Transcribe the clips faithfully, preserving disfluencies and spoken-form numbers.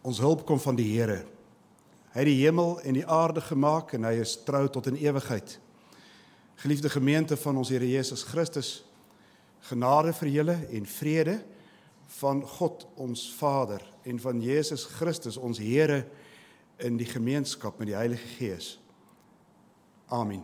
Ons hulp kom van die Here. Hy het die hemel en die aarde gemaak en hy is trou tot in ewigheid. Geliefde gemeente van ons Here Jesus Christus, genade vir julle en vrede van God ons Vader en van Jesus Christus ons Here in die gemeenskap met die Heilige Gees. Amen.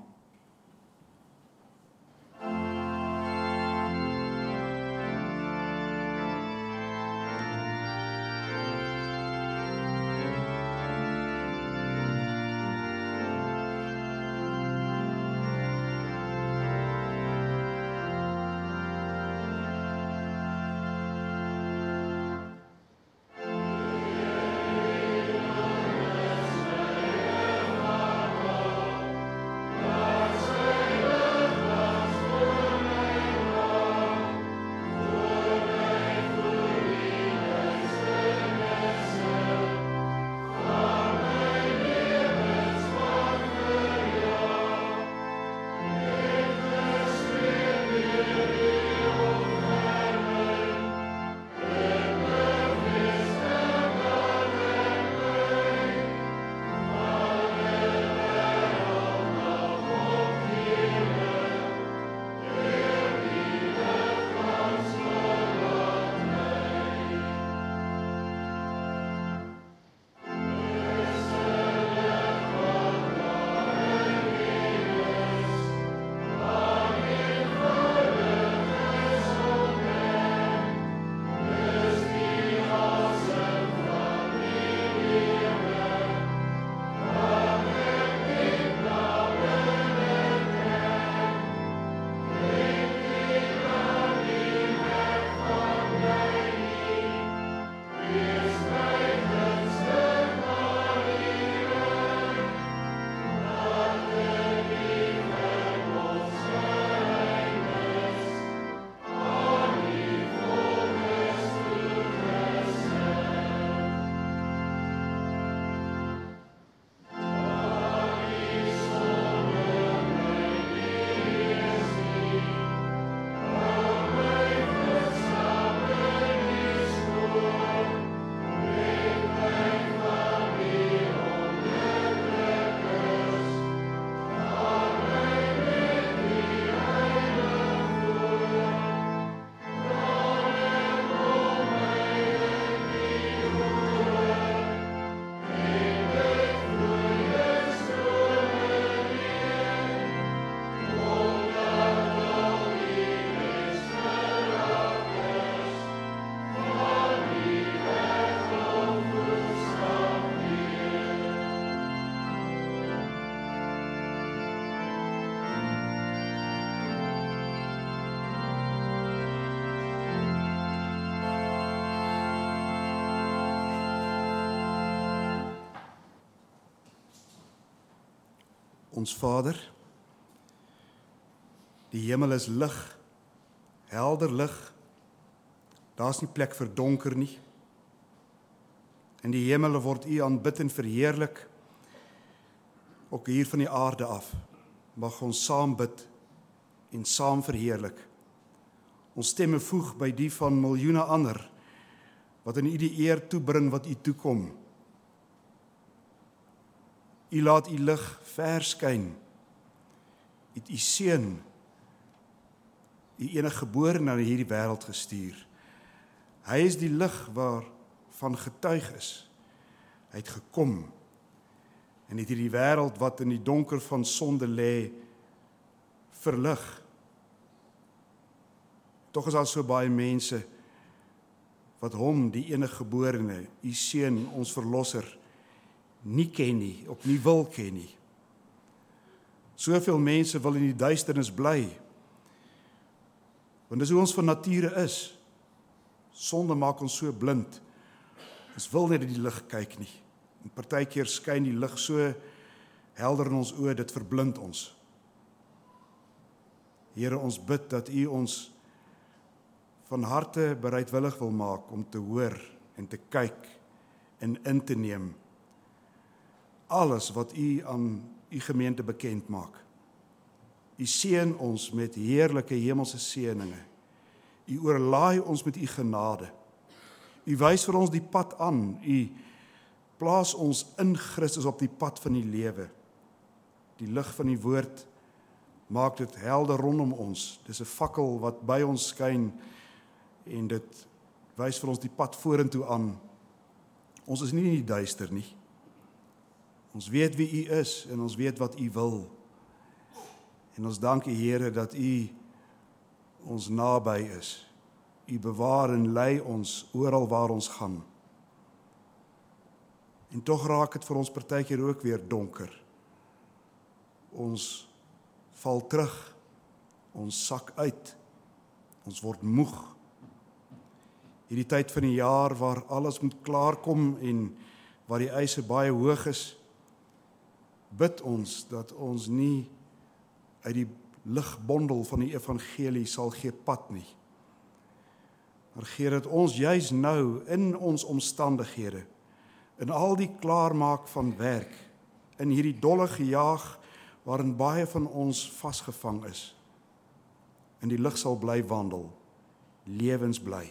Ons Vader, die hemel is lig, helder lig, daar's nie plek vir donker nie. In die hemel word U aanbid en verheerlik, ook hier van die aarde af, mag ons saam bid en saam verheerlik. Ons stemme voeg by die van miljoene ander, wat in U die eer toebring wat U toekom. U laat U lig verskyn, U het U seun, U enige gebore na hierdie wêreld gestuur. Hy is die lig waarvan getuig is. Hy het gekom en het hierdie wêreld wat in die donker van sonde lê, verlig. Tog is daar so baie mense wat hom, die enige geborene, U seun, ons verlosser, nie ken nie, ook nie wil ken nie. Soveel mense wil in die duisternis bly, want dis hoe ons van nature is. Sonde maak ons so blind, ons wil net in die lig kyk nie. En partykeer skyn die lig so helder in ons oë, dit verblind ons. Here, ons bid dat U ons van harte bereidwillig wil maak om te hoor en te kyk en in te neem alles wat U aan U gemeente bekend maak. U seën ons met heerlike hemelse seëninge. U oorlaai ons met U genade. U wys vir ons die pad aan. U plaas ons in Christus op die pad van die lewe. Die lig van die woord maak dit helder rondom ons. Dis 'n fakkel wat by ons skyn en dit wys vir ons die pad vorentoe aan. Ons is nie in die duister nie. Ons weet wie U is en ons weet wat U wil. En ons dank U, Here, dat U ons naby is. U bewaar en lei ons oral waar ons gaan. En tog raak dit vir ons partykeer ook weer donker. Ons val terug, ons sak uit, ons word moeg. Hierdie tyd van die jaar waar alles moet klaarkom en waar die eise baie hoog is, bid ons dat ons nie uit die ligbondel van die evangelie sal gee pad nie. Maar gee dat ons juis nou in ons omstandighede, in al die klaarmaak van werk, in hierdie dolle gejaag waarin baie van ons vasgevang is, in die lig sal bly wandel, lewensbly.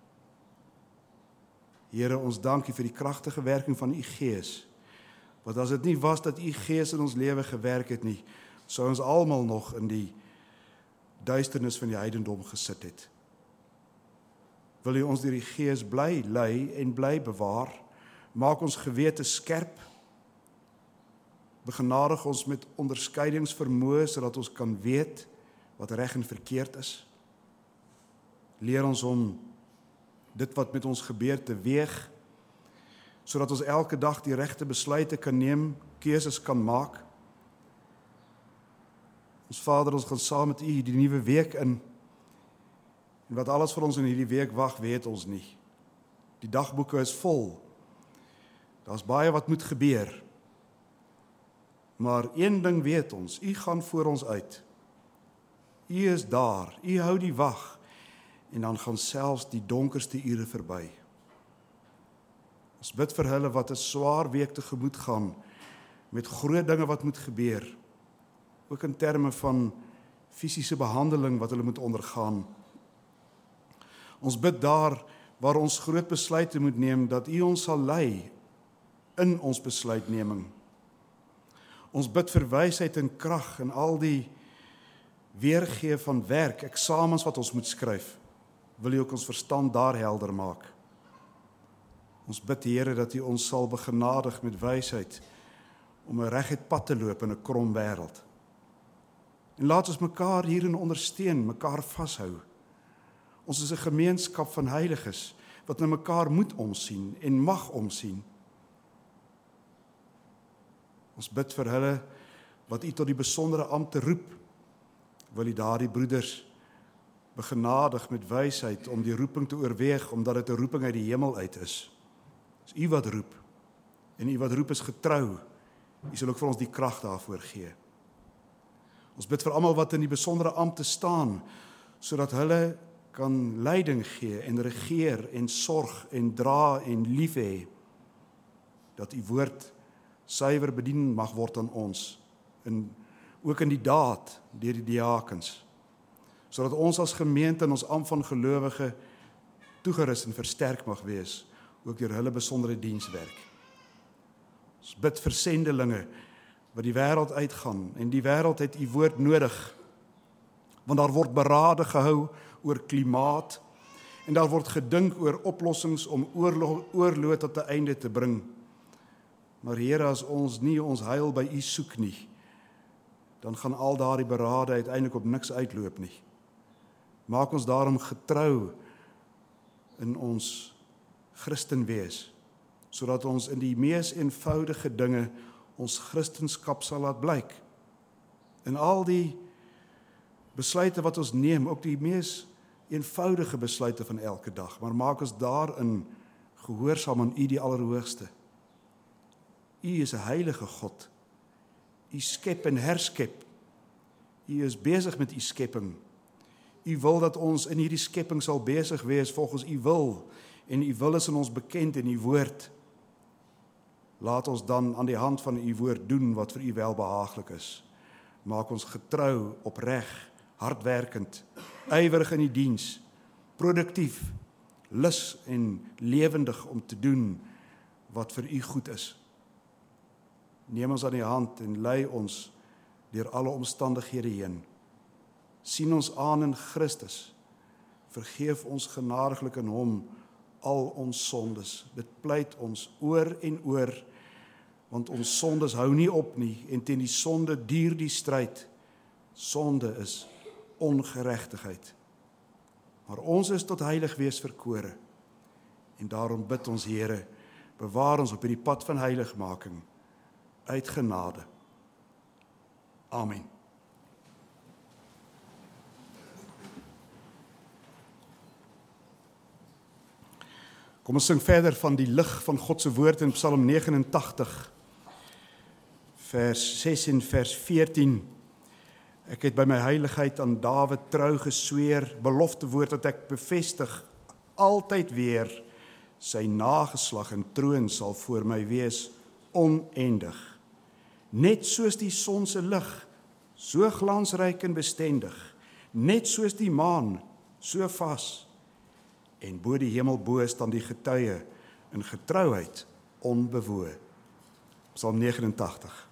Here, ons dank U vir die kragtige werking van U Gees. Want as dit nie was dat U Gees in ons lewe gewerk het nie, sou ons almal nog in die duisternis van die heidendom gesit het. Wil U ons deur die Gees bly lei en bly bewaar? Maak ons gewete skerp. Begenadig ons met onderskeidingsvermoë sodat ons kan weet wat reg en verkeerd is. Leer ons om dit wat met ons gebeur te weeg, sodat ons elke dag die regte besluite kan neem, keuses kan maak. Ons Vader, ons gaan saam met U die nuwe week in. En wat alles vir ons in hierdie week wag, weet ons nie. Die dagboeke is vol. Daar's baie wat moet gebeur. Maar een ding weet ons, U gaan voor ons uit. U is daar, U hou die wag. En dan gaan selfs die donkerste ure verby. Ons bid vir hulle wat 'n swaar week tegemoet gaan, met groot dinge wat moet gebeur, ook in terme van fisiese behandeling wat hulle moet ondergaan. Ons bid daar waar ons groot besluite moet neem, dat U ons sal lei in ons besluitneming. Ons bid vir wysheid en krag in al die weergee van werk, eksamens wat ons moet skryf. Wil U ook ons verstand daar helder maak. Ons bid, Here, dat U ons sal begenadig met wysheid om 'n reguit pad te loop in 'n krom wêreld. En laat ons mekaar hierin ondersteun, mekaar vashou. Ons is 'n gemeenskap van heiliges wat na mekaar moet omsien en mag omsien. Ons bid vir hulle wat U tot die besondere ampte roep. Wil U daardie broeders begenadig met wysheid om die roeping te oorweeg, omdat dit 'n roeping uit die hemel uit is. Dis U wat roep, en U wat roep is getrou. U sal ook vir ons die krag daarvoor gee. Ons bid vir almal wat in die besondere ampte staan, sodat hulle kan leiding gee en regeer en sorg en dra en lief hê, dat U woord suiwer bedien mag word aan ons, en ook in die daad deur die diakens, sodat ons as gemeente in ons ampt van gelowige toegerus en versterk mag wees, ook deur hulle besondere dienswerk. Ons bid vir sendelinge wat die wêreld uitgaan, en die wêreld het U woord nodig, want daar word berade gehou oor klimaat, en daar word gedink oor oplossings om oorlog, oorlog tot 'n einde te bring. Maar Here, as ons nie ons heil by U soek nie, dan gaan al daardie berade uiteindelik op niks uitloop nie. Maak ons daarom getrou in ons Christen wees, sodat ons in die mees eenvoudige dinge ons Christenskap sal laat blyk. In al die besluite wat ons neem, ook die mees eenvoudige besluite van elke dag, maar maak ons daarin gehoorsaam aan U die Allerhoogste. U is 'n heilige God. U skep en herskep. U is besig met U skepping. U wil dat ons in hierdie skepping sal besig wees volgens U wil, en U wil is in ons bekend in U woord. Laat ons dan aan die hand van U woord doen wat vir U welbehaaglik is. Maak ons getrou, opreg, hardwerkend, ywerig in die diens, produktief, lus en lewendig om te doen wat vir U goed is. Neem ons aan die hand en lei ons deur alle omstandighede heen. Sien ons aan in Christus. Vergeef ons genadiglik in Hom al ons sondes. Dit pleit ons oor en oor, want ons sondes hou nie op nie, en teen die sonde duur die stryd. Sonde is ongeregtigheid. Maar ons is tot heilig wees verkore. En daarom bid ons, Here, bewaar ons op hierdie pad van heiligmaking, uit genade. Amen. Kom ons sing verder van die lig van God se woord in Psalm negenentagtig, vers ses en vers veertien. Ek het by my heiligheid aan Dawid trou gesweer, belofte woord wat ek bevestig, altyd weer, sy nageslag en troon sal voor my wees, oneindig. Net soos die son se lig, so glansryk en bestendig, net soos die maan, so vas, en bo die hemel bo staan die getuie in getrouheid onbewoe. Psalm negenentagtig.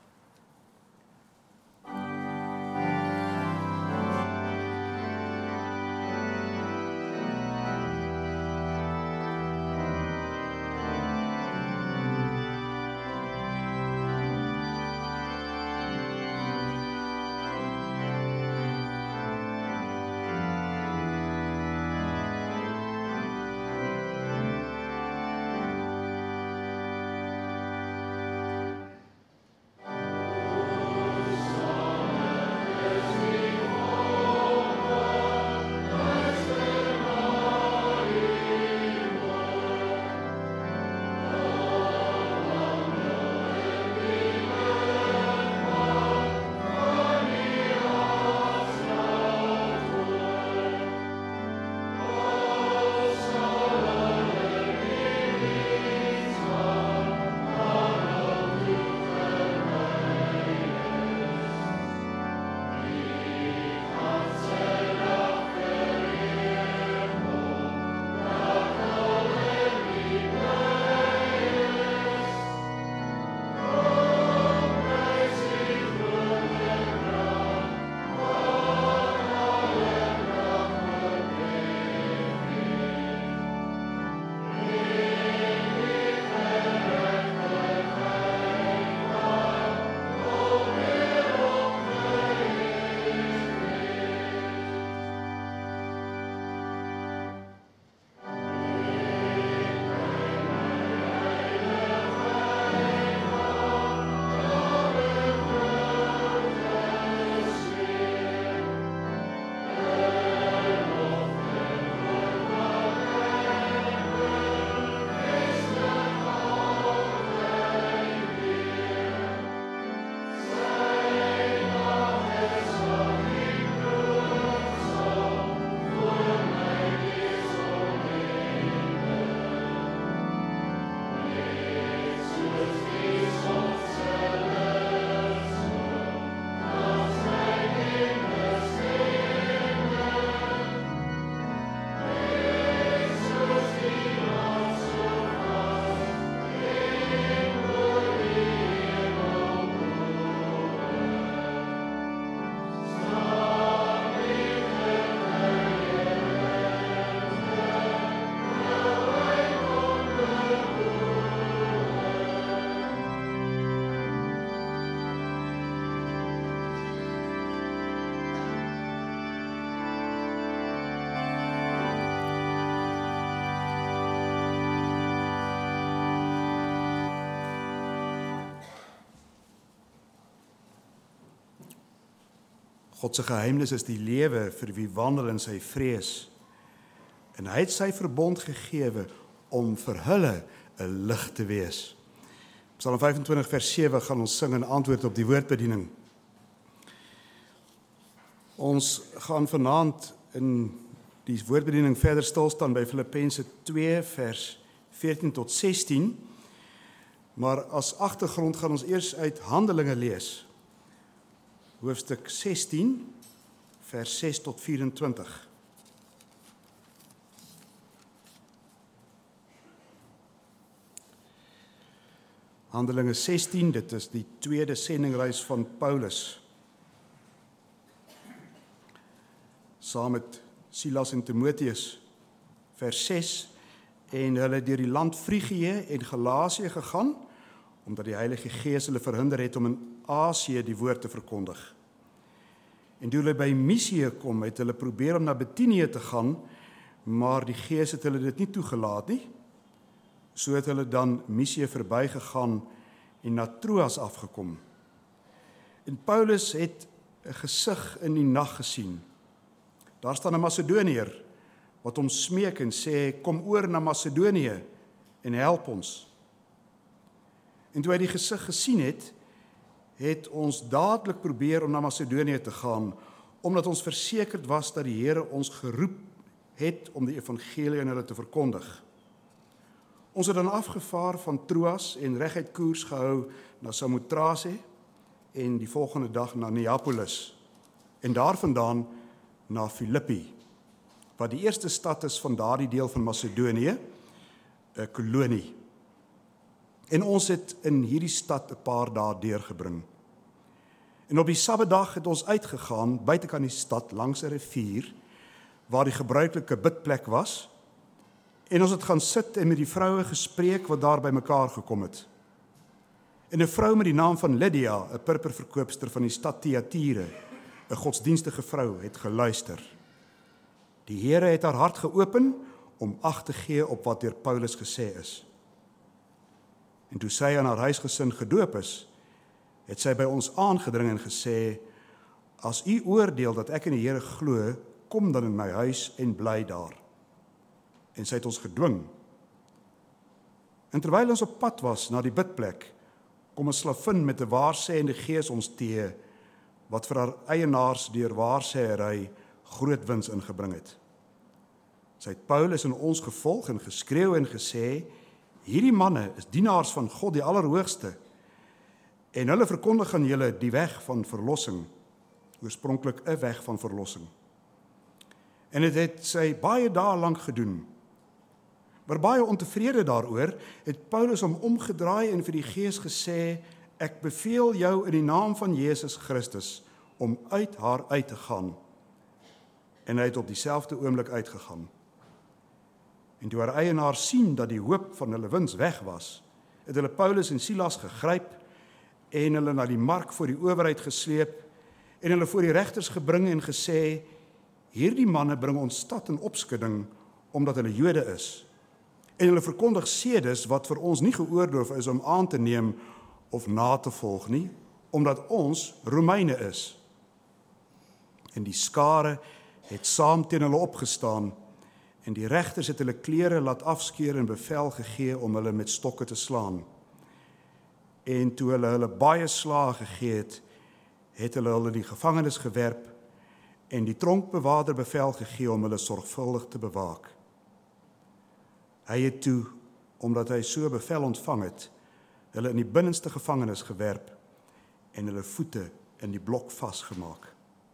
God se geheimnis is die lewe vir wie wandel in sy vrees. En hy het sy verbond gegewe om vir hulle 'n lig te wees. Psalm vyfentwintig vers sewe gaan ons sing in antwoord op die woordbediening. Ons gaan vanaand in die woordbediening verder stil staan by Filippense twee vers veertien tot sestien. Maar as agtergrond gaan ons eers uit Handelinge lees. Hoofstuk sestien vers ses tot vyf-en-twintig. Handelinge sestien, dit is die tweede sendingreis van Paulus. Saam met Silas en Timotheus, vers ses, en hulle deur die land Frigië en Galasië gegaan, omdat die Heilige Gees hulle verhinder het om in Asië die woord te verkondig. En toe hulle by Misië kom, het hulle probeer om na Betinië te gaan, maar die Gees het hulle dit nie toegelaat nie. So het hulle dan Misië verbygegaan en na Troas afgekom. En Paulus het 'n gesig in die nag gesien. Daar staan 'n Macedoniër wat hom smeek en sê, kom oor na Macedonië en help ons. En toe hy die gesig gesien het, het ons dadelik probeer om na Macedonië te gaan, omdat ons versekerd was dat die Here ons geroep het om die evangelie aan hulle te verkondig. Ons het dan afgevaar van Troas en reguit koers gehou na Samothrace en die volgende dag na Neapolis en daarvandaan na Filippi, wat die eerste stad is van daardie deel van Macedonië, 'n kolonie. En ons het in hierdie stad 'n paar dae deurgebring. En op die Sabbatdag het ons uitgegaan buitekant die stad langs 'n rivier waar die gebruikelike bidplek was. En ons het gaan sit en met die vroue gespreek wat daar by mekaar gekom het. En 'n vrou met die naam van Lydia, 'n purperverkoopster van die stad Thyatire, 'n godsdienstige vrou, het geluister. Die Here het haar hart geopen om ag te gee op wat deur Paulus gesê is. En toe sy aan haar huisgesin gedoop is, het sy by ons aangedring en gesê, as u oordeel dat ek in die Here glo, kom dan in my huis en bly daar. En sy het ons gedwing. En terwyl ons op pad was na die bidplek, kom 'n slavin met 'n waarsêende gees ons teë, wat vir haar eienaars deur waarsêery groot wins ingebring het. Sy het Paulus en ons gevolg en geskreeu en gesê, hierdie manne is dienaars van God die Allerhoogste, en hulle verkondig aan julle die weg van verlossing, oorspronklik 'n weg van verlossing. En dit het sy baie dae lank gedoen. Maar baie ontevrede daaroor, het Paulus hom omgedraai en vir die Gees gesê, ek beveel jou in die naam van Jesus Christus om uit haar uit te gaan. En hy het op dieselfde oomblik uitgegaan. En toe haar eienaars sien dat die hoop van hulle wins weg was, het hulle Paulus en Silas gegryp en hulle na die mark voor die owerheid gesleep en hulle voor die regters gebring en gesê, hierdie manne bring ons stad in opskudding omdat hulle Jode is. En hulle verkondig sedes wat vir ons nie geoorloof is om aan te neem of na te volg nie, omdat ons Romeine is. En die skare het saam teen hulle opgestaan en die regters het hulle klere laat afskeer en bevel gegee om hulle met stokke te slaan. En toe hulle hulle baie slae gegee het, het hulle hulle die gevangenis gewerp en die tronkbewaarder bevel gegee om hulle sorgvuldig te bewaak. Hy het toe, omdat hy so bevel ontvang het, hulle in die binnenste gevangenis gewerp en hulle voete in die blok vasgemaak.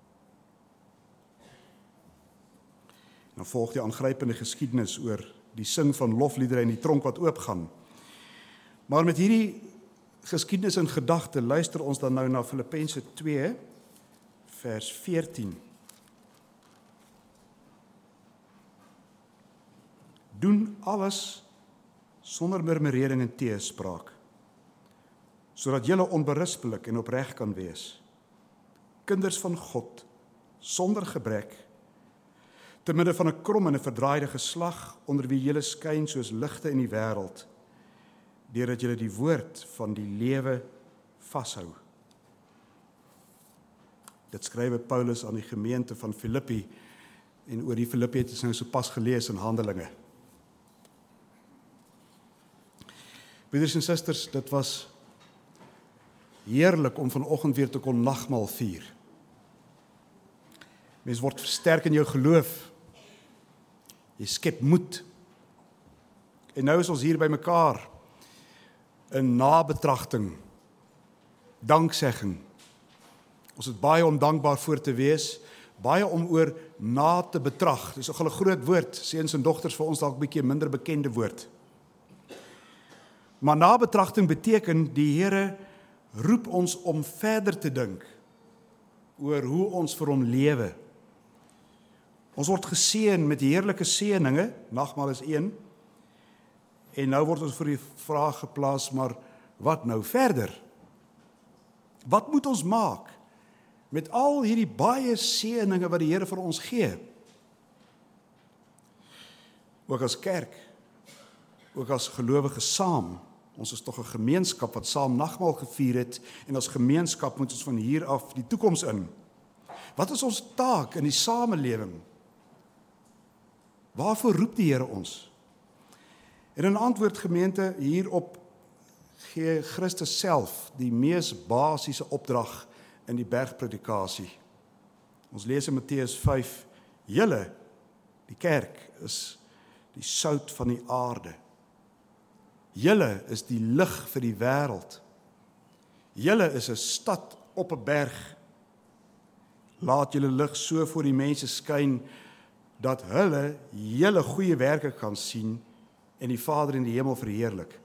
Dan volg die aangrypende geskiedenis oor die sing van lofliedere in die tronk wat oopgaan. Maar met hierdie geskiedenis in gedagte luister ons dan nou na Filippense twee vers veertien. Doen alles sonder murmurering en teespraak, sodat julle onberispelik en opreg kan wees, kinders van God, sonder gebrek, te midde van 'n krom en 'n verdraaide geslag, onder wie julle skyn soos ligte in die wêreld, deurdat julle die woord van die lewe vashou. Dit skrywe Paulus aan die gemeente van Filippi, en oor die Filippi het ons nou so pas gelees in Handelinge. Broeders en susters, dit was heerlik om vanoggend weer te kon nagmaal vier. Mens word versterk in jou geloof. Jy skep moed. En nou is ons hier by mekaar in nabetragting, danksegging. Ons het baie om dankbaar voor te wees, baie om oor na te betrag. Dis 'n groot woord, seuns en dogters, vir ons dalk 'n bietjie minder bekende woord. Maar nabetragting beteken die Here roep ons om verder te dink oor hoe ons vir hom lewe. Ons word geseën met heerlike seëninge, nagmaal is een, en nou word ons voor die vraag geplaas, maar wat nou verder? Wat moet ons maak met al hierdie baie seëninge wat die Here vir ons gee? Ook as kerk, ook as gelowiges saam, ons is tog 'n gemeenskap wat saam nagmaal gevier het, en as gemeenskap moet ons van hier af die toekoms in. Wat is ons taak in die samelewing? Waarvoor roep die Here ons? En in antwoord gemeente hierop gee Christus self die mees basiese opdrag in die bergpredikasie. Ons lees in Matteus vyf, julle, die kerk, is die sout van die aarde. Julle is die lig vir die wêreld. Julle is 'n stad op 'n berg. Laat julle lig so voor die mense skyn, dat hulle julle goeie werke kan sien en die Vader in die hemel verheerlik.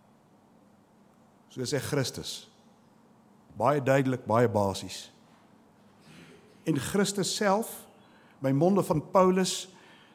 So sê Christus. Baie duidelik, baie basies. En Christus self, by monde van Paulus,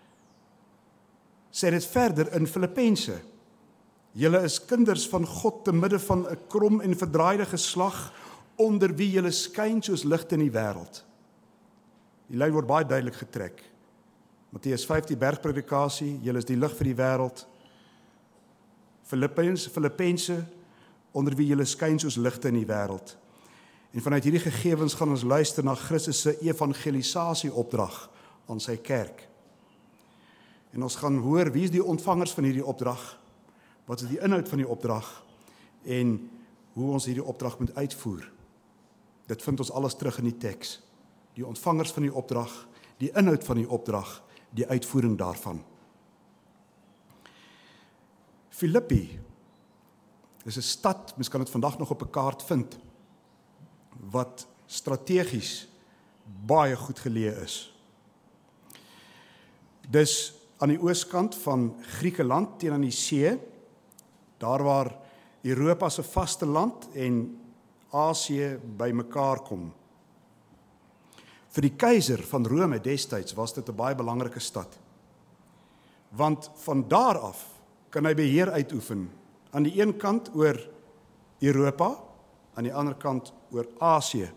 sê dit verder in Filippense. Julle is kinders van God te midde van 'n krom en verdraaide geslag, onder wie julle skyn soos ligte in die wêreld. Die lyn word baie duidelik getrek. Matteus vyf, die bergpredikasie, julle is die lig vir die wêreld. Filippense, Filippense, onder wie julle skyn soos ligte in die wêreld. En vanuit hierdie gegevens gaan ons luister na Christus se evangelisasie opdrag aan sy kerk. En ons gaan hoor wie is die ontvangers van hierdie opdrag, wat is die inhoud van die opdrag en hoe ons hierdie opdrag moet uitvoer. Dit vind ons alles terug in die teks. Die ontvangers van die opdrag, die inhoud van die opdrag, die uitvoering daarvan. Filippi is 'n stad, mens kan dit vandag nog op 'n kaart vind, wat strategies baie goed geleë is. Dis aan die ooskant van Griekeland teen aan die see, daar waar Europa se vaste land en Asië bymekaar kom. Vir die keiser van Rome destyds was dit 'n baie belangrike stad. Want van daar af kan hy beheer uitoefen, aan die een kant oor Europa, aan die ander kant oor Asië.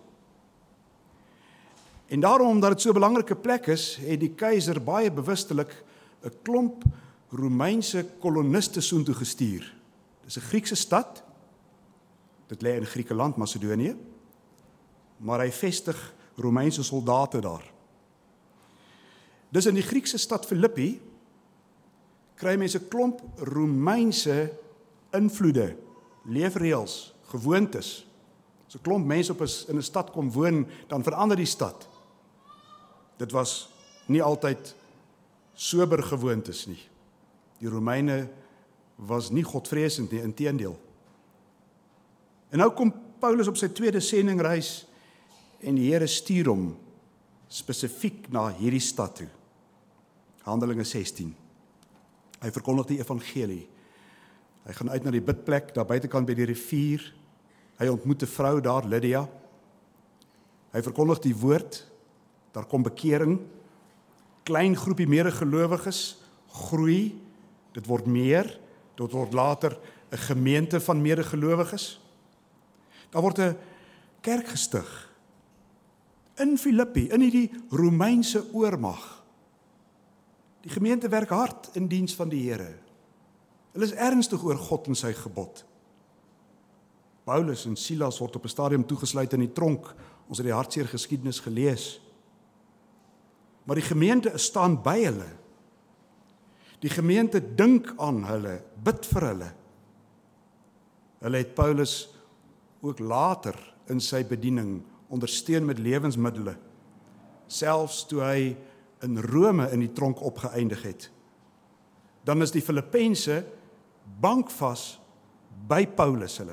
En daarom, omdat dit so 'n belangrike plek is, het die keiser baie bewustelik 'n klomp Romeinse koloniste soontoe gestuur. Dis 'n Griekse stad, dit lê in Griekeland, Macedonië, maar hy vestig Romeinse soldate daar. Dis in die Griekse stad Filippi kry mense 'n klomp Romeinse invloede, leefreëls, gewoontes. As 'n klomp mense op 'n in 'n stad kom woon, dan verander die stad. Dit was nie altyd sober gewoontes nie. Die Romeine was nie godvreesend nie, inteendeel. En nou kom Paulus op sy tweede sendingreis en die Here stuur hom spesifiek na hierdie stad toe. Handelinge sestien. Hy verkondig die evangelie. Hy gaan uit na die bidplek daar buitekant by die rivier. Hy ontmoet 'n vrou daar, Lydia. Hy verkondig die woord. Daar kom bekering. Klein groepie medegelowiges groei. Dit word meer. Dit word later 'n gemeente van medegelowiges. Daar word 'n kerk gestig in Filippi, in hierdie Romeinse oormag. Die gemeente werk hard in diens van die Here. Hulle is ernstig oor God en sy gebod. Paulus en Silas word op 'n stadium toegesluit in die tronk. Ons het die hartseer geskiedenis gelees. Maar die gemeente staan by hulle. Die gemeente dink aan hulle, bid vir hulle. Hulle het Paulus ook later in sy bediening ondersteun met lewensmiddele, selfs toe hy in Rome in die tronk opgeëindig het. Dan is die Filippense bankvas by Paulus hulle.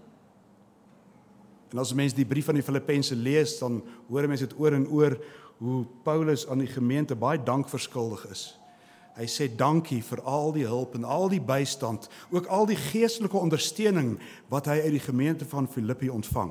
En as mense die brief van die Filippense lees, dan hoor mense dit oor en oor hoe Paulus aan die gemeente baie dank verskuldig is. Hy sê dankie vir al die hulp en al die bystand, ook al die geestelike ondersteuning wat hy uit die gemeente van Filippi ontvang.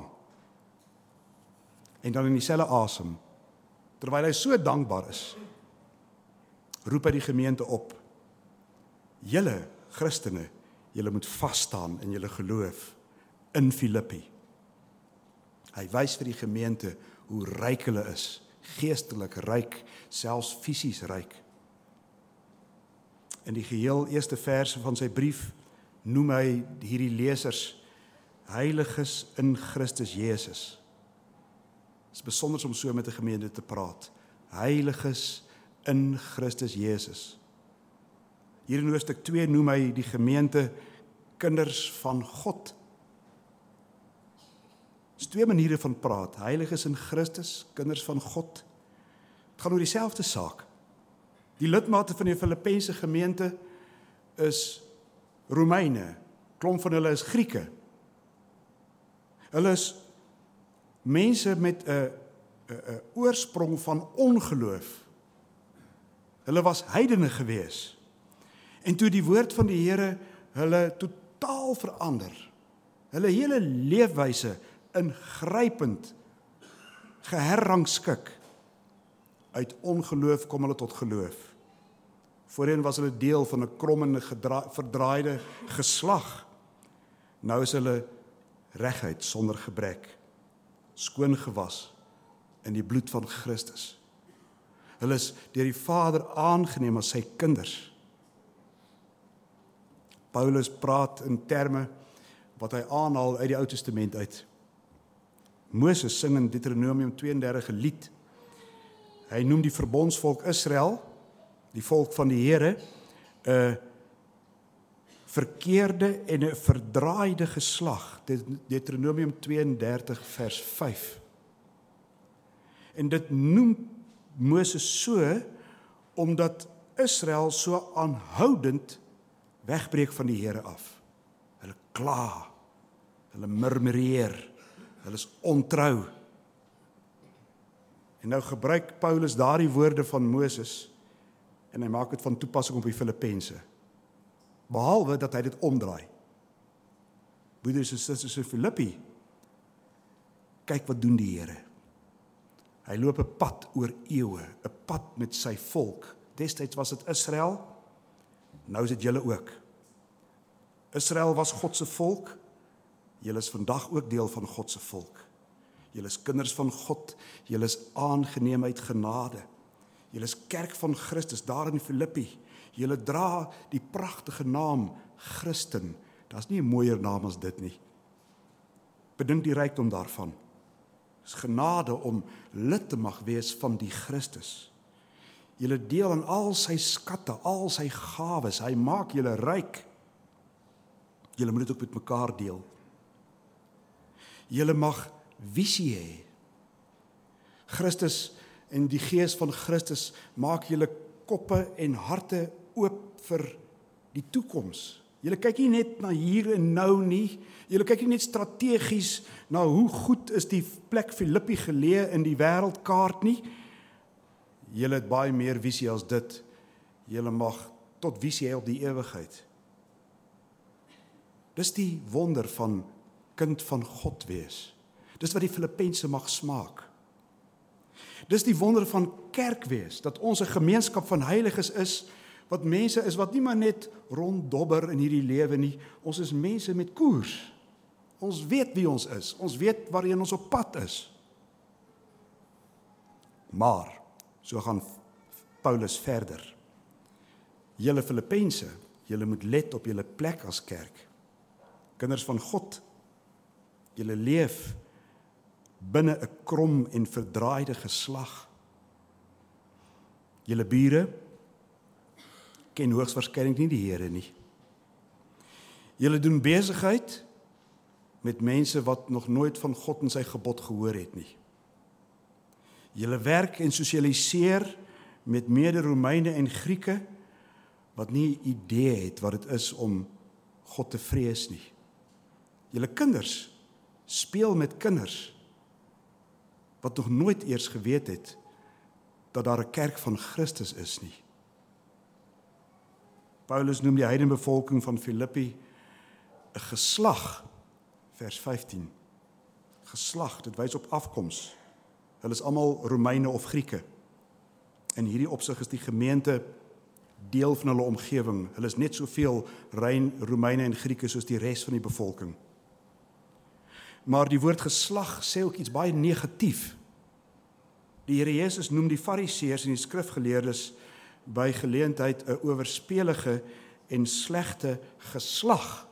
En dan in dieselfde asem, terwyl hy so dankbaar is, roep hy die gemeente op. Julle Christene, julle moet vas staan in julle geloof in Filippi. Hy wys vir die gemeente hoe ryk hulle is, geestelik ryk, selfs fisies ryk. In die geheel eerste verse van sy brief noem hy hierdie lesers heiliges in Christus Jesus. Het is besonder om so met 'n gemeente te praat. Heiliges in Christus Jesus. Hier in hoofstuk twee noem hy die gemeente kinders van God. Dit is twee maniere van praat. Heiliges in Christus, kinders van God. Het gaan oor dieselfde saak. Die lidmate van die Filippense gemeente is Romeine. Klomp van hulle is Grieke. Hulle is mense met 'n 'n oorsprong van ongeloof. Hulle was heidene gewees. En toe die woord van die Here hulle totaal verander, hulle hele leefwyse ingrypend geherrangskik. Uit ongeloof kom hulle tot geloof. Voorheen was hulle deel van 'n krommende, verdraaide geslag. Nou is hulle regheid sonder gebrek, skoon gewas in die bloed van Christus. Hulle is deur die Vader aangeneem as sy kinders. Paulus praat in terme wat hy aanhaal uit die Ou Testament uit. Moses sing in Deuteronomium twee en dertig 'n lied. Hy noem die verbondsvolk Israel, die volk van die Here, 'n verkeerde en 'n verdraaide geslag. Deuteronomium twee en dertig vers vyf. En dit noem Moses so omdat Israel so aanhoudend wegbreek van die Here af. Hulle kla, hulle murmureer, hulle is ontrou. En nou gebruik Paulus daardie woorde van Moses en hy maak dit van toepassing op die Filippense. Behalwe dat hy dit omdraai. Broeders en susters in Filippi, kyk wat doen die Here. Hy loop 'n pad oor eeue, 'n pad met sy volk. Destyds was dit Israel, nou is dit julle ook. Israel was God se volk, julle is vandag ook deel van God se volk. Julle is kinders van God, julle is aangeneem uit genade. Julle is kerk van Christus daar in Filippi. Julle dra die pragtige naam Christen. Daar's nie 'n mooier naam as dit nie. Bedink die rykdom daarvan. Dit is genade om lid te mag wees van die Christus. Julle deel aan al sy skatte, al sy gawes. Hy maak julle ryk. Julle moet dit ook met mekaar deel. Julle mag visie hê. Christus en die gees van Christus maak julle koppe en harte oop vir die toekoms. Julle kyk nie net na hier en nou nie. Julle kyk nie net strategies na hoe goed is die plek Filippi geleë in die wêreldkaart nie. Julle het baie meer visie as dit. Julle mag tot visie hê op die ewigheid. Dis die wonder van kind van God wees. Dis wat die Filippense mag smaak. Dis die wonder van kerk wees, dat ons 'n gemeenskap van heiliges is, wat mense is wat nie maar net ronddobber in hierdie lewe nie. Ons is mense met koers. Ons weet wie ons is. Ons weet waarheen ons op pad is. Maar, so gaan Paulus verder. Julle Filippense, julle moet let op julle plek as kerk. Kinders van God, julle leef binne 'n krom en verdraaide geslag. Julle bure ken hoogstwaarskynlik nie die Here nie. Julle doen besigheid met mense wat nog nooit van God en sy gebod gehoor het nie. Julle werk en sosialiseer met mede-Romeine en Grieke wat nie 'n idee het wat dit is om God te vrees nie. Julle kinders speel met kinders wat nog nooit eers geweet het dat daar 'n kerk van Christus is nie. Paulus noem die heidenbevolking van Filippi 'n geslag, vers vyftien. Geslag, dit wys op afkoms. Hulle is almal Romeine of Grieke. In hierdie opsig is die gemeente deel van hulle omgewing. Hulle is net soveel rein Romeine en Grieke soos die res van die bevolking. Maar die woord geslag sê ook iets baie negatief. Die Here Jesus noem die Fariseërs en die skrifgeleerdes by geleentheid 'n oorspelige en slegte geslag.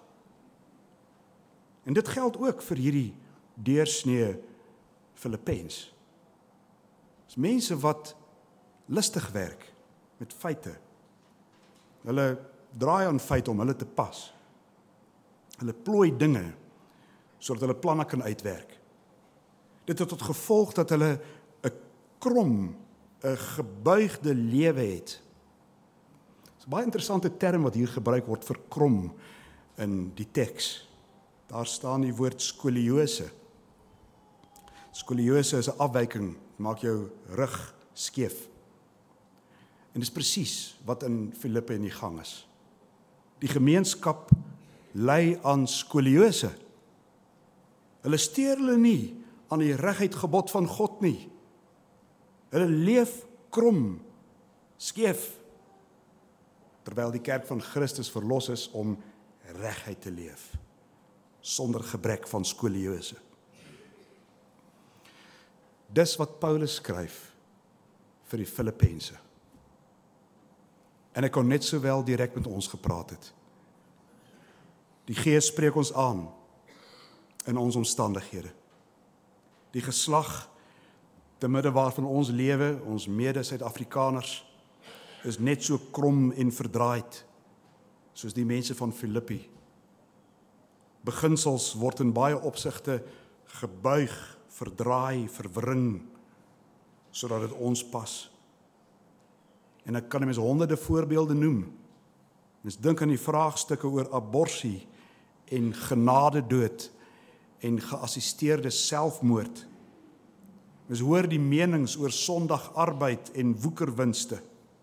En dit geld ook vir hierdie deursnee Filippens. Dis mense wat lustig werk met feite. Hulle draai aan feite om hulle te pas. Hulle plooi dinge sodat hulle planne kan uitwerk. Dit het tot gevolg dat hulle 'n krom, 'n gebuigde lewe het. Dis 'n baie interessante term wat hier gebruik word vir krom in die teks. Daar staan die woord skoliose. Skoliose is 'n afwyking, maak jou rug skeef. En dis presies wat in Filippe in die gang is. Die gemeenskap ly aan skoliose. Hulle steur hulle nie aan die reguit gebod van God nie. Hulle leef krom, skeef, terwyl die kerk van Christus verlos is om reguit te leef, sonder gebrek van skoliose. Dis wat Paulus skryf vir die Filippense. En hy kon net sowel direk met ons gepraat het. Die Gees spreek ons aan in ons omstandighede. Die geslag te midde waarvan ons lewe, ons mede-Suid-Afrikaners, is net so krom en verdraaid soos die mense van Filippi. Beginsels word in baie opsigte gebuig, verdraai, verwring, sodat dit ons pas. En ek kan mens honderde voorbeelde noem. Mens dink aan die vraagstukke oor aborsie en genadedood en geassisteerde selfmoord. Mens hoor die menings oor sondagarbeid en woekerwinste.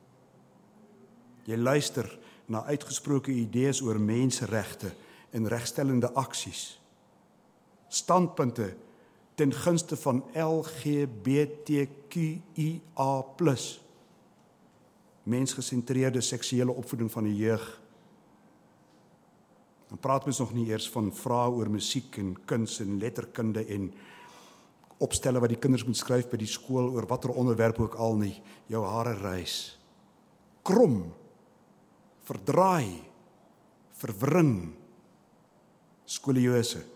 Jy luister na uitgesproke idees oor menseregte en regstellende aksies. Standpunte ten gunste van L G B T Q I A plus, mensgesentreerde seksuele opvoeding van die jeug. Dan praat mens nog nie eers van vrae oor musiek en kuns en letterkunde en opstelle wat die kinders moet skryf by die skool oor watter onderwerp ook al nie, jou hare rys. Krom, verdraai, verwring, skoliose.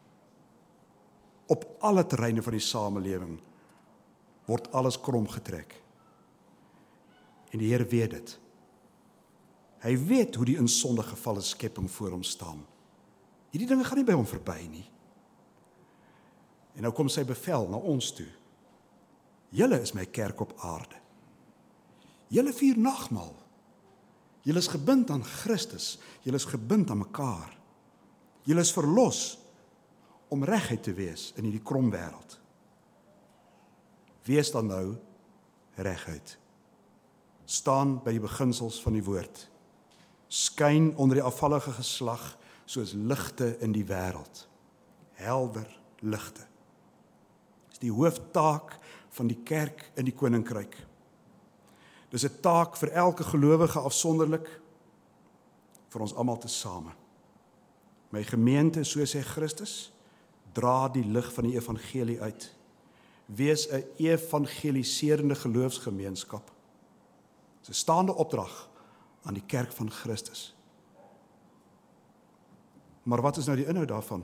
Op alle terreine van die samelewing word alles krom getrek. En die Here weet dit. Hy weet hoe die in sonde gevalle skepping voor hom staan. Hierdie dinge gaan nie by hom verby nie. En nou kom sy bevel na ons toe. Julle is my kerk op aarde. Julle vier nagmaal. Julle is gebind aan Christus. Julle is gebind aan mekaar. Julle is verlos om reguit te wees in hierdie krom wêreld. Wees dan nou reguit. Staan by die beginsels van die woord. Skyn onder die afvallige geslag soos ligte in die wêreld. Helder ligte. Dis die hooftaak van die kerk in die koninkryk. Dis 'n taak vir elke gelowige afsonderlik, vir ons almal tesame. My gemeente, so sê Christus, dra die lig van die evangelie uit. Wees 'n evangeliserende geloofsgemeenskap. Dis 'n staande opdrag aan die kerk van Christus. Maar wat is nou die inhoud daarvan?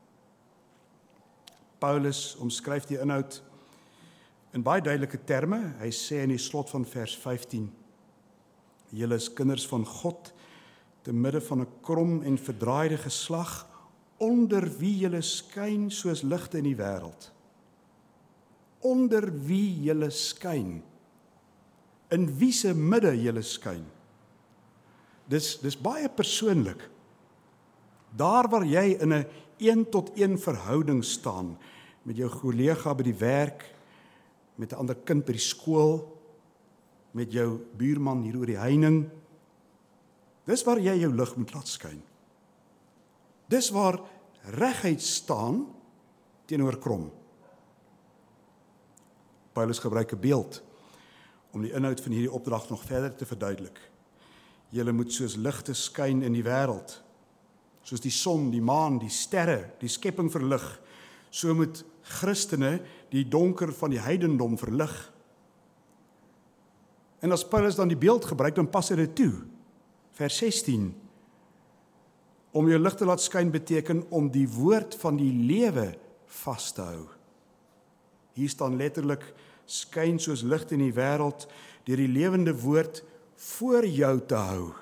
Paulus omskryf die inhoud in baie duidelike terme. Hy sê in die slot van vers vyftien, julle is kinders van God, te midde van 'n krom en verdraaide geslag, onder wie julle skyn soos ligte in die wêreld. Onder wie julle skyn. In wie se midde julle skyn. Dis, dis baie persoonlik. Daar waar jy in 'n een tot een verhouding staan, met jou kollega by die werk, met 'n ander kind by die skool, met jou buurman hier oor die heining, Dis waar jy jou lig moet laat skyn. Dis waar regheid staan teenoor krom. Paulus gebruik 'n beeld om die inhoud van hierdie opdrag nog verder te verduidelik. Julle moet soos ligte skyn in die wêreld, soos die son, die maan, die sterre, die skepping verlig. So moet Christene die donker van die heidendom verlig. En as Paulus dan die beeld gebruik, dan pas hy dit toe. Vers sestien. Om jou lig te laat skyn beteken om die woord van die lewe vas te hou. Hier staan letterlik, skyn soos lig in die wêreld, deur die lewende woord voor jou te hou.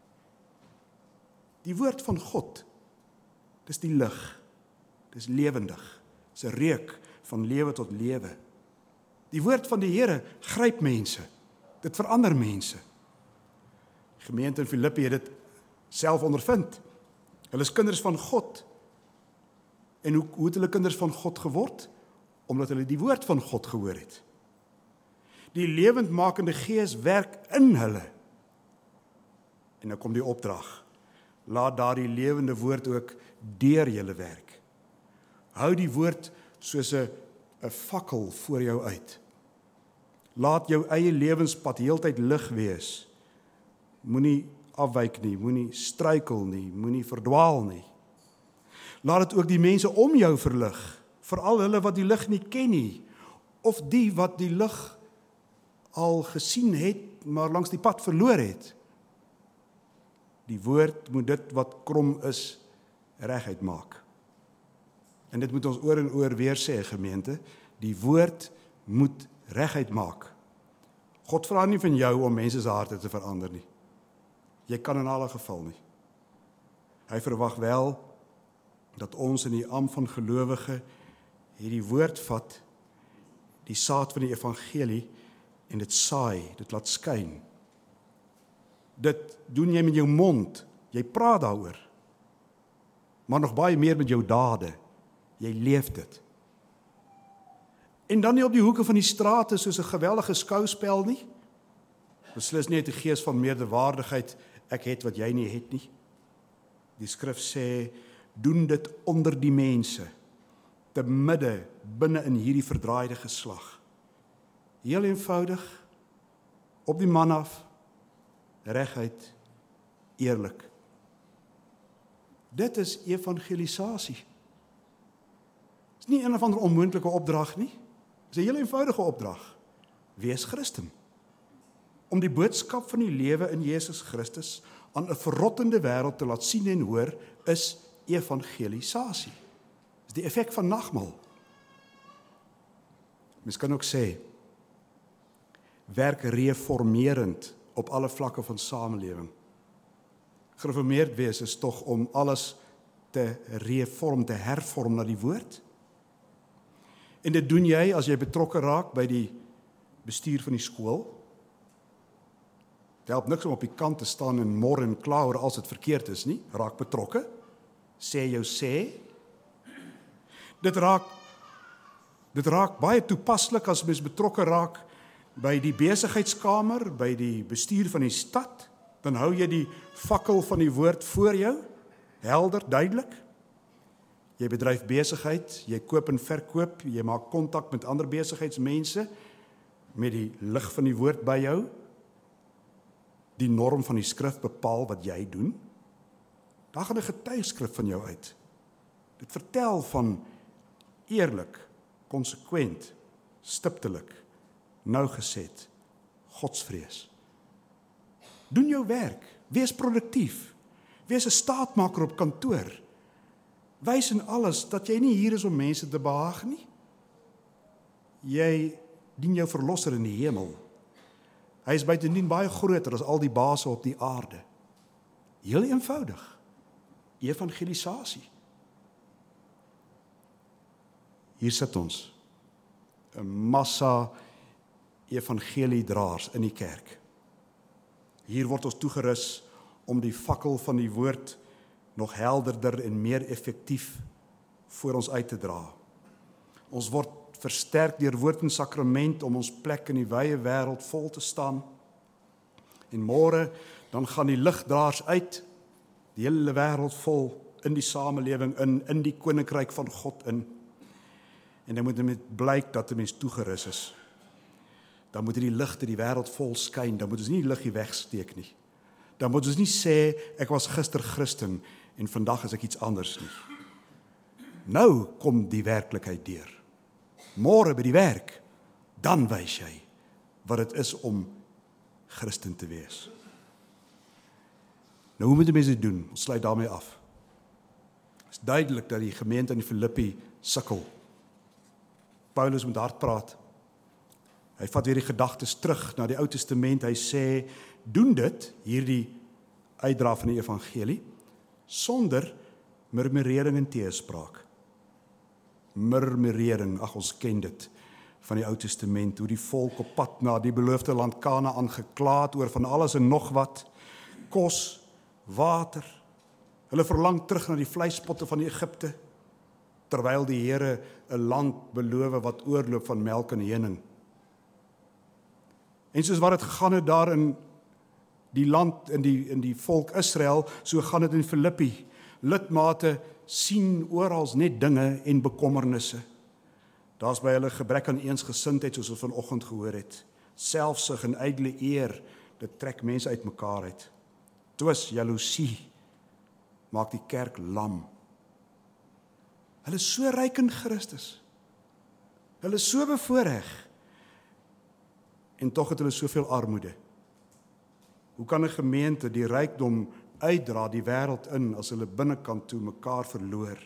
Die woord van God, dis die lig, dis lewendig, dis 'n reuk van lewe tot lewe. Die woord van die Here gryp mense, dit verander mense. Die gemeente in Filippi het dit self ondervind. Hulle is kinders van God. En hoe, hoe het hulle kinders van God geword? Omdat hulle die woord van God gehoor het. Die lewendmakende Gees werk in hulle. En dan kom die opdrag. Laat daardie lewende woord ook deur julle werk. Hou die woord soos 'n 'n fakkel voor jou uit. Laat jou eie lewenspad heeltyd lig wees. Moenie afwyk nie, moenie struikel nie, moenie verdwaal nie. Laat dit ook die mense om jou verlig, veral hulle wat die lig nie ken nie, of die wat die lig al gesien het, maar langs die pad verloor het. Die woord moet dit wat krom is, reguit maak. En dit moet ons oor en oor weer sê, gemeente, die woord moet reguit maak. God vra nie van jou om mense se harte te verander nie. Jy kan in alle geval nie. Hy verwag wel dat ons in die am van gelowige hierdie woord vat, die saad van die evangelie, en dit saai, dit laat skyn. Dit doen jy met jou mond, jy praat daaroor, maar nog baie meer met jou dade, jy leef dit. En dan nie op die hoeke van die strate soos 'n geweldige skouspel nie, beslis nie uit die gees van meerderwaardigheid, ek het wat jy nie het nie. Die skrif sê, doen dit onder die mense, te midde, binne in hierdie verdraaide geslag. Heel eenvoudig, op die man af, reguit, eerlik. Dit is evangelisasie. Dit is nie een of ander onmoontlike opdrag nie. Dit is 'n heel eenvoudige opdrag. Wees Christen. Om die boodskap van die lewe in Jesus Christus aan 'n verrottende wêreld te laat sien en hoor, is evangelisasie. Dit is die effek van nagmaal. Mens kan ook sê, werk reformerend op alle vlakke van samelewing. Gereformeerd wees is tog om alles te reform, te hervorm na die woord. En dit doen jy as jy betrokke raak by die bestuur van die skool. Het help niks om op die kant te staan en mor en kla oor als dit verkeerd is nie. Raak betrokke. Sê jou sê. Dit raak dit raak baie toepaslik as mens betrokke raak by die besigheidskamer, by die bestuur van die stad. Dan hou jy die fakkel van die woord voor jou, helder, duidelik. Jy bedryf besigheid, jy koop en verkoop, jy maak kontak met ander besigheidsmense met die lig van die woord by jou. Die norm van die skrif bepaal wat jy doen. Daar gaan 'n getuigskrif van jou uit. Dit vertel van eerlik, konsekwent, stiptelik, nougeset, godsvrees. Doen jou werk, wees produktief, wees 'n staatmaker op kantoor. Wys in alles dat jy nie hier is om mense te behaag nie. Jy dien jou verlosser in die hemel. Hy is buitendien baie groter as al die baase op die aarde. Heel eenvoudig. Evangelisasie. Hier sit ons, 'n massa evangeliedraers in die kerk. Hier word ons toegerus om die fakkel van die woord nog helderder en meer effektief voor ons uit te dra. Ons word versterk deur woord en sakrament om ons plek in die wye wêreld vol te staan. En môre, dan gaan die ligdraers uit, die hele wêreld vol, in die samelewing in, in die koninkryk van God in. En dan moet dit blyk dat 'n mens toegerus is. Dan moet die ligte die wêreld vol skyn, dan moet ons nie die lig hier wegsteek nie. Dan moet ons nie sê, ek was gister Christen, en vandag is ek iets anders nie. Nou kom die werklikheid deur. Môre by die werk, dan wys jy wat dit is om Christen te wees. Nou, hoe moet die mense dit doen? Ons sluit daarmee af. Het is duidelik dat die gemeente in Filippi sukkel. Paulus moet hard praat. Hy vat weer die gedagtes terug na die Ou Testament. Hy sê, doen dit, hierdie uitdra van die evangelie, sonder murmurering en teespraak. Murmurering, ag ons ken dit van die Ou Testament, hoe die volk op pad na die beloofde land Kanaan gekla het oor van alles en nog wat, kos, water. Hulle verlang terug na die vleispotte van Egipte, terwyl die Here 'n land beloof wat oorloop van melk en honing. En soos wat dit gegaan het daar in die land, in die, in die volk Israel, so gaan dit in Filippi. Lidmate sien oral net dinge en bekommernisse. Daar's by hulle gebrek aan eensgesindheid, soos ons vanoggend gehoor het. Selfsug en ydelle eer, dit trek mense uit mekaar uit. Twis, jaloesie, maak die kerk lam. Hulle is so ryk in Christus. Hulle is so bevoorreg. En tog het hulle soveel armoede. Hoe kan 'n gemeente die rykdom uitdra die wêreld in as hulle binnekant toe mekaar verloor?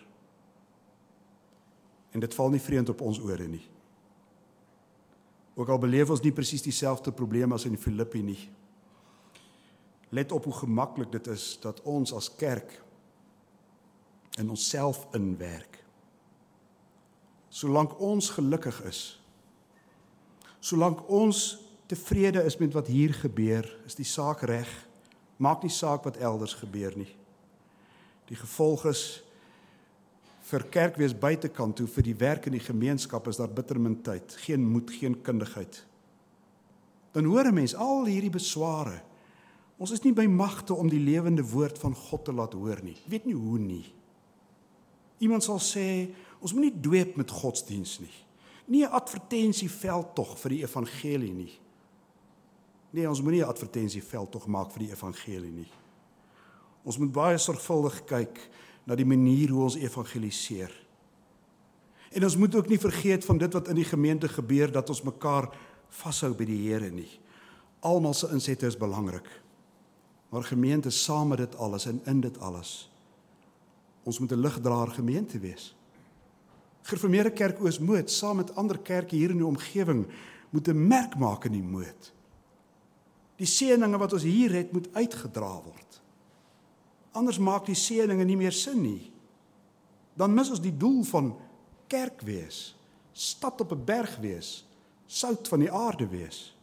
En dit val nie vreemd op ons ore nie. Ook al beleef ons nie presies dieselfde probleem as in Filippi nie. Let op hoe gemaklik dit is dat ons as kerk in onsself inwerk. Solank ons gelukkig is, solank ons tevrede is met wat hier gebeur, is die saak reg. Maak nie saak wat elders gebeur nie. Die gevolg is, vir kerkwees buitekant toe, vir die werk in die gemeenskap, is daar bitter min tyd, geen moed, geen kundigheid. Dan hoor 'n mens al hierdie besware. Ons is nie by magte om die lewende woord van God te laat hoor nie. Weet nie hoe nie. Iemand sal sê, ons moet nie dweep met godsdiens nie. Nie 'n advertensieveldtog vir die evangelie nie. Nee, ons moet nie 'n advertensieveldtog maak vir die evangelie nie. Ons moet baie sorgvuldig kyk na die manier hoe ons evangeliseer. En ons moet ook nie vergeet van dit wat in die gemeente gebeur, dat ons mekaar vashou by die Here nie. Almal se insette is belangrik. Maar gemeente saam met dit alles en in dit alles. Ons moet 'n ligdraer gemeente wees. Gereformeerde Kerk Oos-Moed, saam met ander kerke hier in die omgewing, moet 'n merk maak in die moed. Die seëninge wat ons hier het, moet uitgedra word. Anders maak die seëninge nie meer sin nie. Dan mis ons die doel van kerk wees, stad op 'n berg wees, sout van die aarde wees.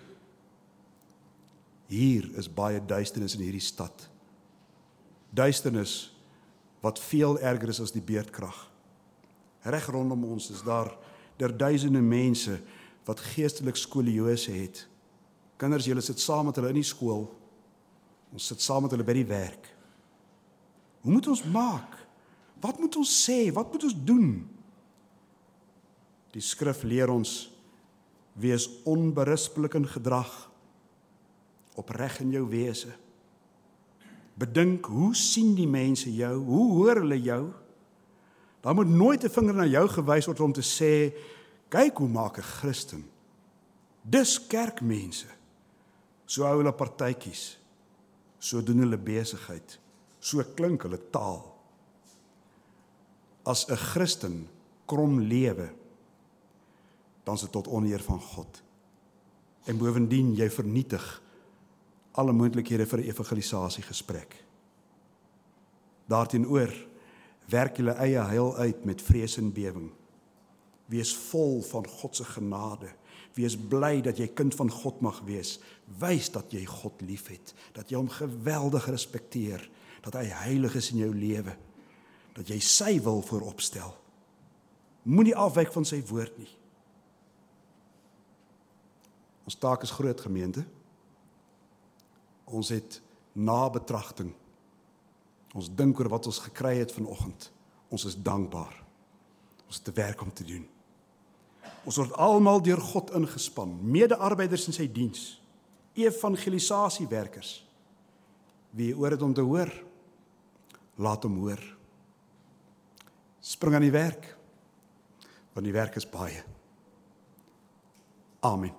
Hier is baie duisternis in hierdie stad. Duisternis wat veel erger is as die beerdkrag. Reg rondom ons is daar der duisende mense wat geestelik skoliose het. Kinders, julle sit saam met hulle in die skool. Ons sit saam met hulle by die werk. Hoe moet ons maak? Wat moet ons sê? Wat moet ons doen? Die skrif leer ons, wees onberispelik in gedrag, opreg in jou wese. Bedink, hoe sien die mense jou? Hoe hoor hulle jou? Daar moet nooit 'n vinger na jou gewys word om te sê, kyk hoe maak 'n Christen. Dis kerkmense. So hou hulle partytjies. So doen hulle besigheid. So klink hulle taal. As 'n Christen krom lewe, dan is dit tot oneer van God. En bovendien, jy vernietig alle moontlikhede vir 'n evangelisasiegesprek. Daarteenoor werk julle eie heil uit met vrees en bewing. Wees vol van God se genade. Wees bly dat jy kind van God mag wees. Wys dat jy God liefhet, dat jy hom geweldig respekteer, dat hy heilig is in jou lewe, dat jy sy wil vooropstel. Moenie afwyk van sy woord nie. Ons taak is groot, gemeente. Ons het nabetragting. Ons dink oor wat ons gekry het vanoggend. Ons is dankbaar. Ons het 'n werk om te doen. Ons word almal deur God ingespan, mede-arbeiders in sy diens, evangelisasiewerkers. Wie oor het om te hoor, laat hom hoor. Spring aan die werk, want die werk is baie. Amen.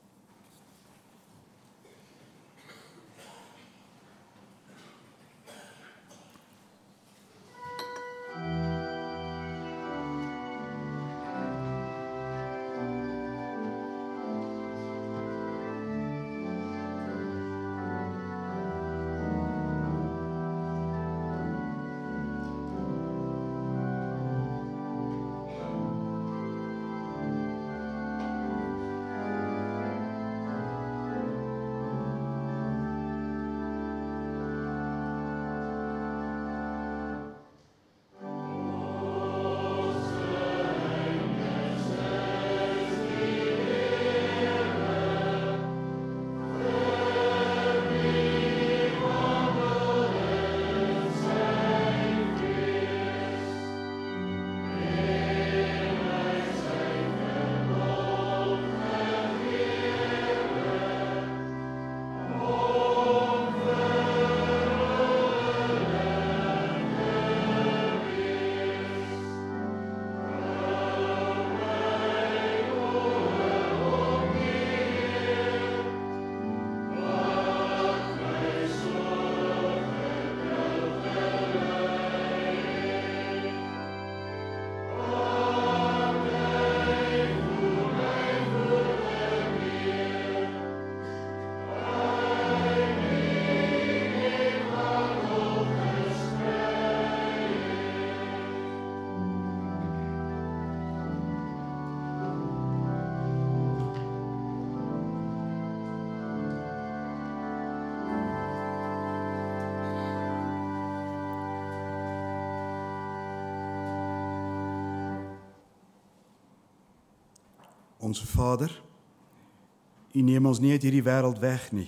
Onse Vader, U neem ons nie uit hierdie wêreld weg nie.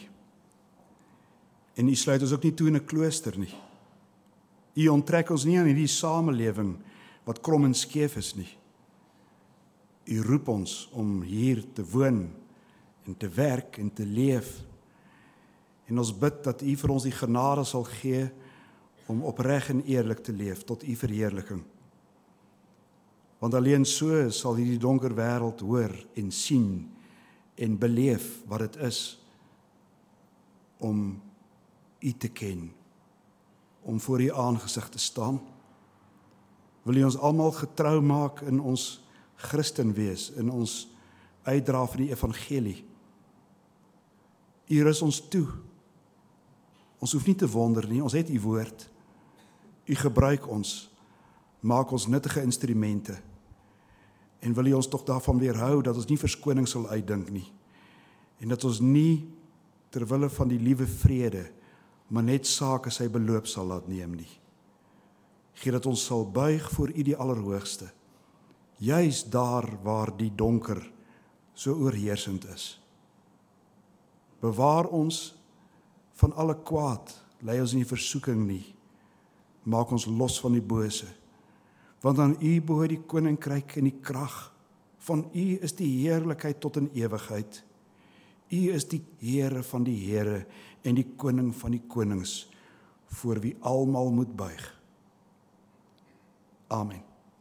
En U sluit ons ook nie toe in 'n klooster nie. U onttrek ons nie aan hierdie samelewing wat krom en skeef is nie. U roep ons om hier te woon en te werk en te leef. En ons bid dat U vir ons die genade sal gee om opreg en eerlik te leef tot U verheerliking. Want alleen so sal hierdie donker wêreld hoor en sien en beleef wat dit is om U te ken, om voor U aangesig te staan. Wil U ons almal getrou maak in ons Christen wees, in ons uitdra van die evangelie. U rus ons toe. Ons hoef nie te wonder nie, ons het U woord. U gebruik ons, maak ons nuttige instrumente. En wil U ons tog daarvan weerhou dat ons nie verskoning sal uitdink nie. En dat ons nie terwille van die liewe vrede, maar net sake sy beloop sal laat neem nie. Gee dat ons sal buig voor U die Allerhoogste, juis daar waar die donker so oorheersend is. Bewaar ons van alle kwaad, lei ons in die versoeking nie, maak ons los van die bose, want aan U behoort die koninkryk en die krag, van U is die heerlikheid tot in ewigheid. U is die Here van die Here en die koning van die konings, voor wie almal moet buig. Amen.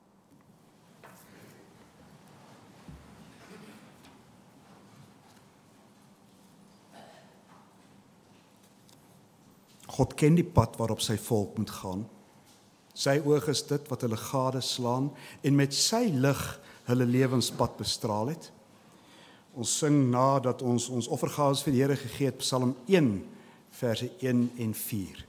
God ken die pad waarop sy volk moet gaan. Sy oog is dit wat hulle gade slaan en met sy lig hulle lewenspad bestraal het. Ons sing nadat ons ons offergawes vir die Here gegee het, Psalm een, verse een en vier.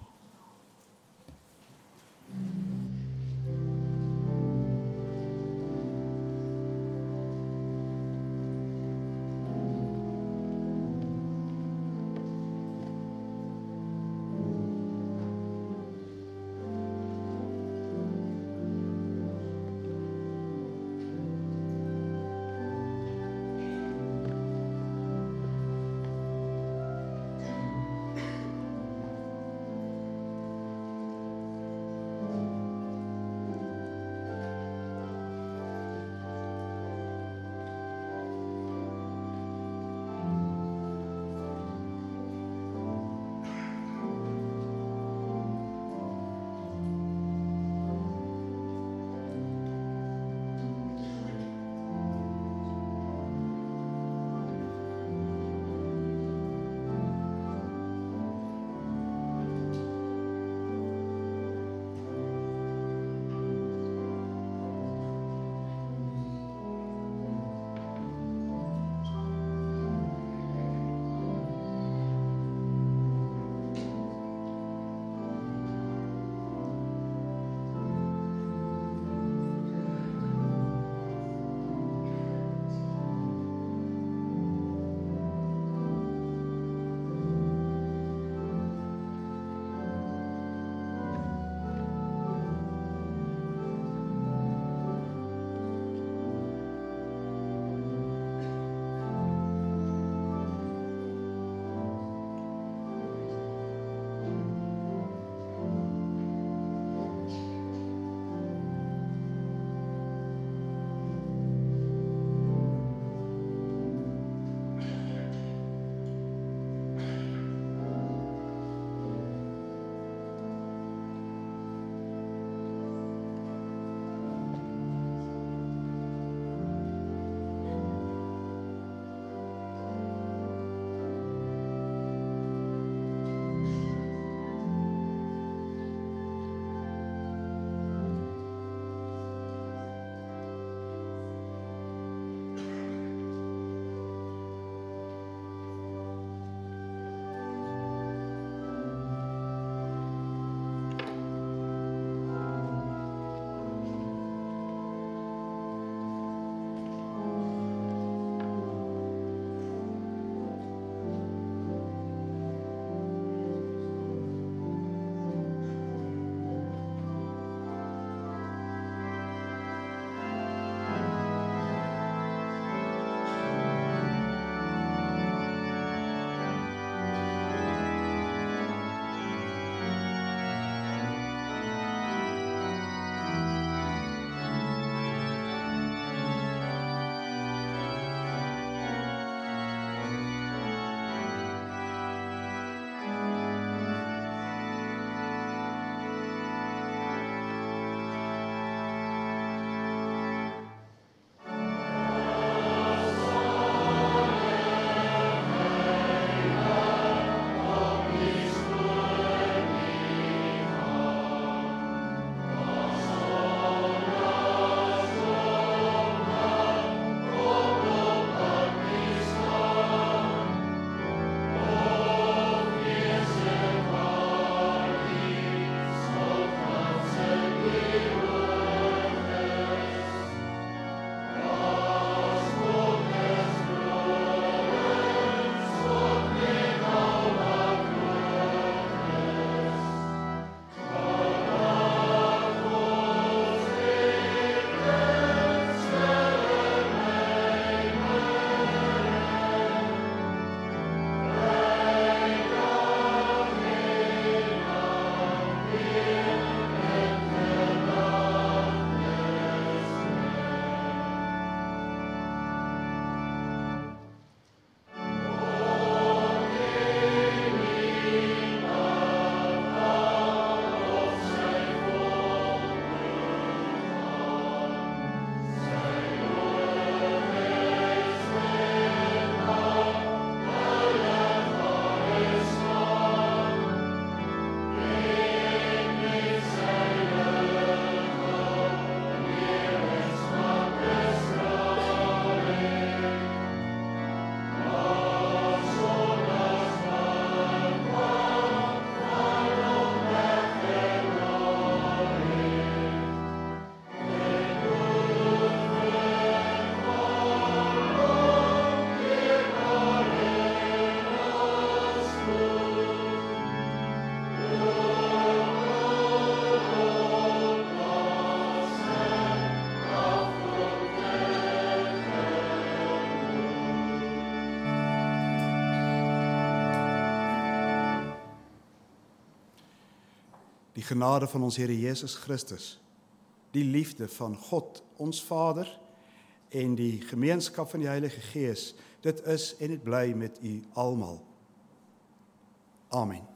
die genade van ons Here Jesus Christus, die liefde van God, ons Vader, en die gemeenskap van die Heilige Gees, dit is en dit bly met u almal. Amen.